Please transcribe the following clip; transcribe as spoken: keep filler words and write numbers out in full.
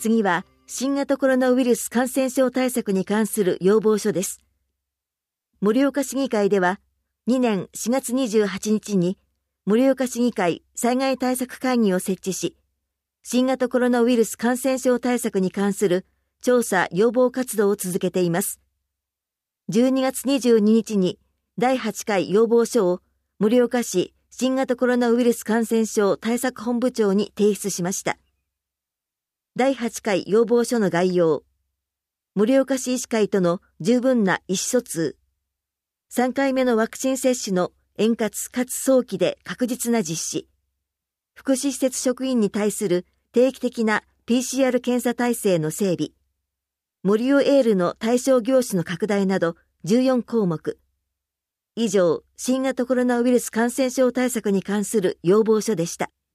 次は新型コロナウイルス感染症対策に関する要望書です。盛岡市議会ではにねんしがつにじゅうはちにちに盛岡市議会災害対策会議を設置し、新型コロナウイルス感染症対策に関する調査要望活動を続けています。じゅうにがつにじゅうににちにだいはちかい要望書を盛岡市新型コロナウイルス感染症対策本部長に提出しました。だいはちかい要望書の概要、盛岡市医師会との十分な意思疎通、さんかいめのワクチン接種の円滑かつ早期で確実な実施、福祉施設職員に対する定期的な ピーシーアール 検査体制の整備、モリオエールの対象業種の拡大などじゅうよんこうもく。以上、新型コロナウイルス感染症対策に関する要望書でした。